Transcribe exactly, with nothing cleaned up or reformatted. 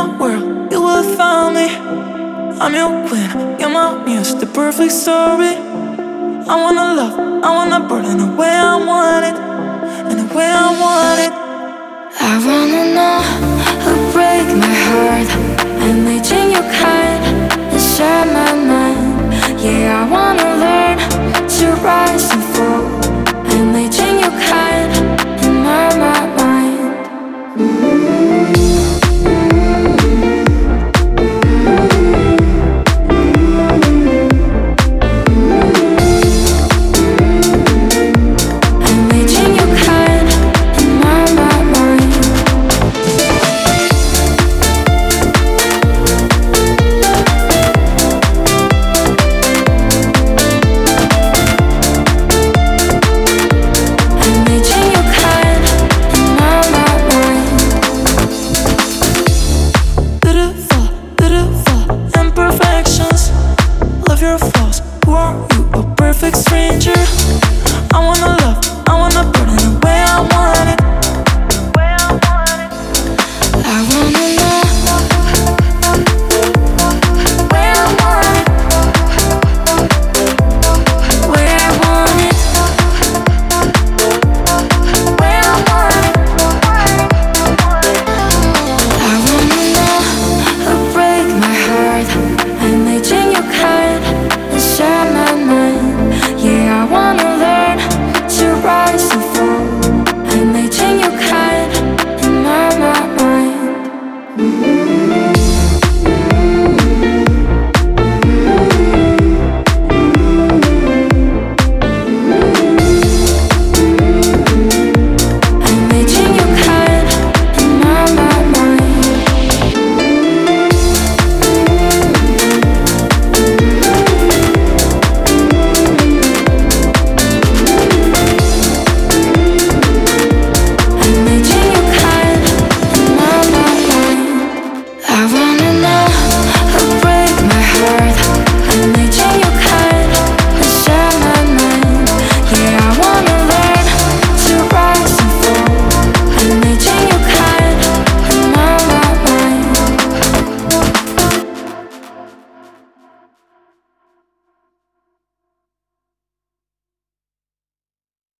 my world, you will find me. I'm your queen, you're my muse, the perfect story. I wanna love, I wanna burn in the way I want it, in the way I want it. I wanna know who break my heart and they change your kind and share my mind. Yeah, I wanna learn to rise and fall and they change your kind and my, my mind. And they change your kind and my, my mind. And they change your kind and my, my mind. Beautiful, beautiful imperfections. Love your flaws, who are you, a perfect stranger? I wanna love,